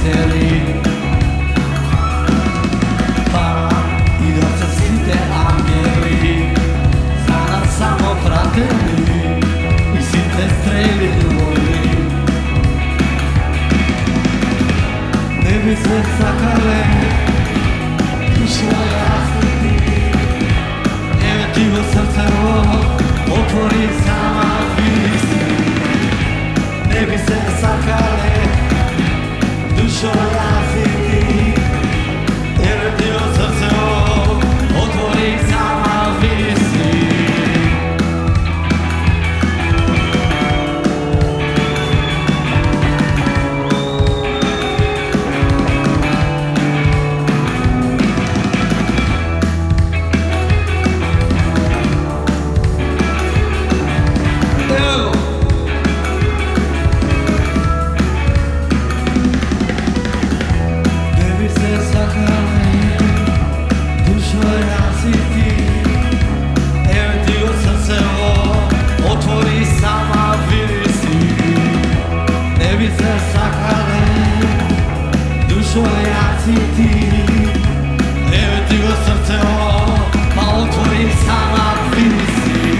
veseli. Pa i da se site angeli za nas samo pratili i site streli ljubavi ne bi se sakale svoje rasveti. Evetivo srce otvori sama visi ne bi se sakale dušo rasveti. Evetivo srce otvori sama visi. Evetivo srce pa otvori sama visi.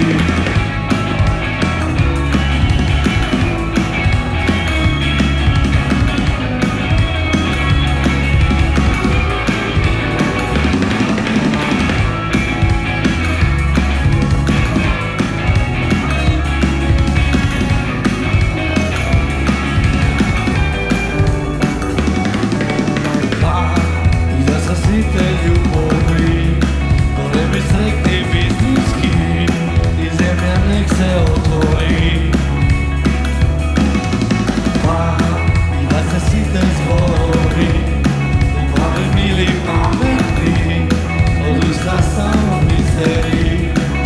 Site ljubavi, gore bi sretni vitinski i zemlja nek se otvori. Pa i da se site zborovi, ljubavi mili pametni, od usta samo mizeri.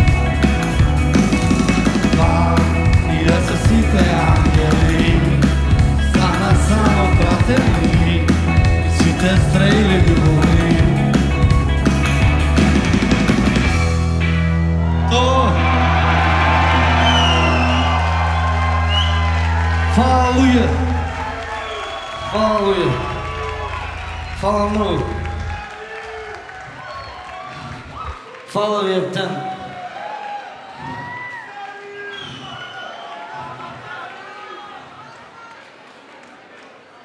Pa i da se site angeli, za nas samo prateli i site streli ljubavi. Aleluia! Aleluia! Fala, amor! Fala, Vietnã!